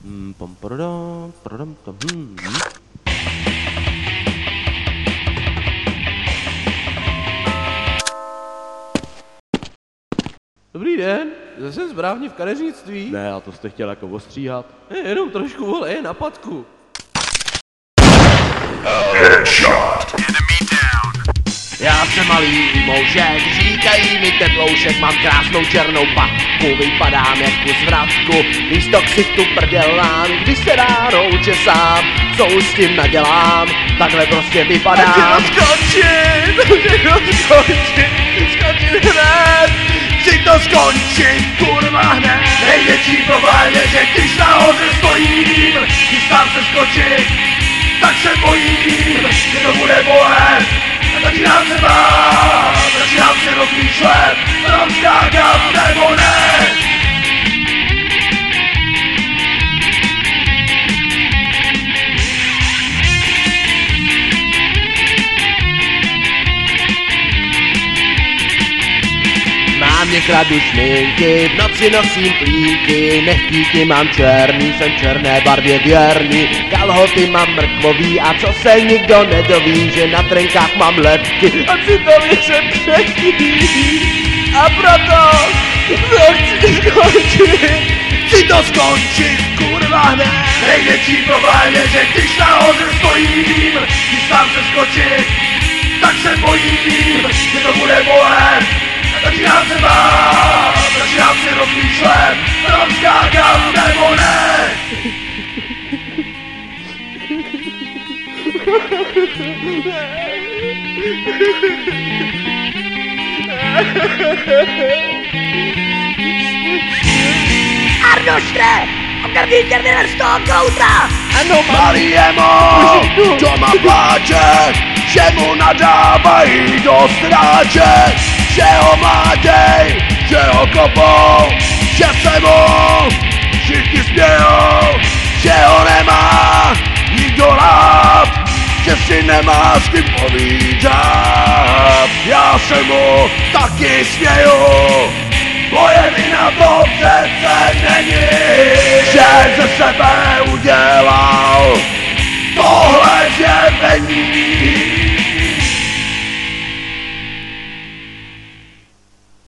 Dobrý den, zase správně v kadeřnictví. Ne, a to jste chtěl jako ostříhat? Jenom trošku, vole, je na patku. Headshot. Já jsem malý moušek, říkají mi teploušek, mám krásnou černou patku, vypadám jak kus vratku, místo ksichtu prdělám, když se ráno učesám, co už s tím nadělám, takhle prostě vypadám. Skončit hned, chci to skončit, kurva hned. Největší problém je, že když nahoře stojím, chystám se skočit, tak se bojím, že to bude bolet. Začínám se bát, začínám se rozmýšlet, mám skákat nebo ne. Mám někradu šminky, v noci nosím plínky, nechtíky mám černý, jsem černé barvě věrný, kalhoty mám mrkvový a co se nikdo nedoví, že na trenkách mám lepky a citově jsem křehký. A proto to chci skončit, kurva hned. Největší problém je, že když nahoře stojím, chystám se skočit, tak se bojím, že to bude bolet. Začínám se bát, začínám se rozmýšlet, mám skákat nebo ne. Arnoštre, okamžitě vylež z toho kouta! Ano, malý Emo, doma pláče, že mu nadávají do stráče, že ho mláděj, že ho kopou, že se mu všichni smějou, že ho nemá nikdo rád, že si nemá s kým povídat. Já se mu taky směju, moje vina to přece není, že ze sebe udělal tohle zjevení.